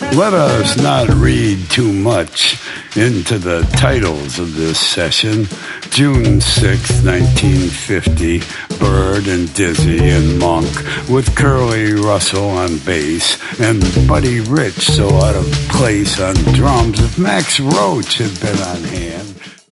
Let us not read too much into the titles of this session. June 6, 1950, Bird and Dizzy and Monk with Curly Russell on bass and Buddy Rich so out of place on drums. If Max Roach had been on hand.